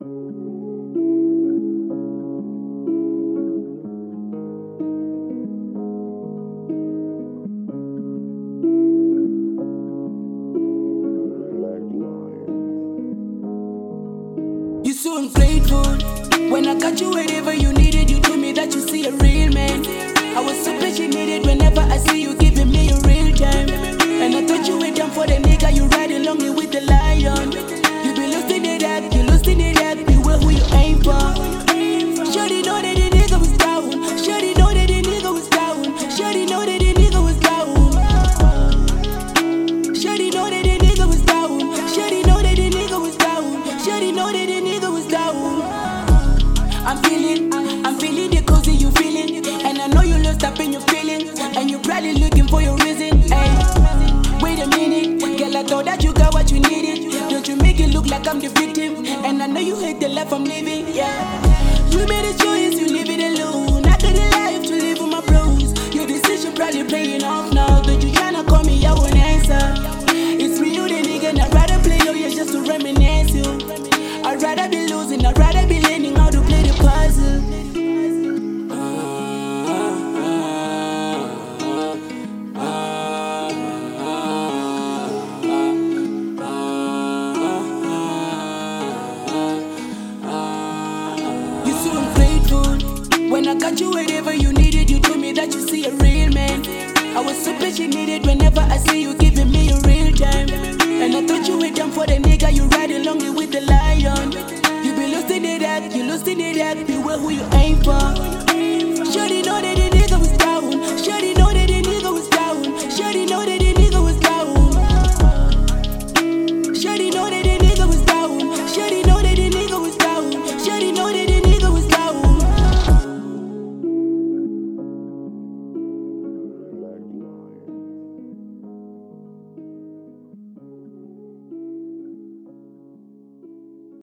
You so ungrateful. When I got you wherever you needed, you told me that you see a real man. I was so passionate whenever I see you giving me a real time. And I thought you were down for the nigga, you ride along with the lion. You be losing it up, you losing it up, beware who you aim for. Shorty know that the nigga was down. Shorty know that the nigga was down. Shorty know that the nigga was down. Shorty know that the nigga was down. Shorty know that the nigga was down. Shorty know that the nigga was down. I'm feeling the cozy you feeling. And I know you lost up in your feelings. And you're probably looking for your reason. Ay, wait a minute, girl, I thought that you got what you needed. Don't you make it look like I'm the victim. And I know you hate the life I'm living, yeah. You made a choice, you live it alone. I got a life to live with my bros. Your decision probably playing off now. Don't you tryna call me, I won't answer. It's me, you the nigga, and I'd rather play lawyers just to reminisce you. I'd rather be losing, I'd rather be learning how to play the puzzle. You so ungrateful. When I got you wherever you needed, you told me that you see a real man. I was so passionate whenever I see you giving me a real time. And I thought you were down for the nigga, you ride along with the lion. You be losing it up, you losing it up, beware who you aim for.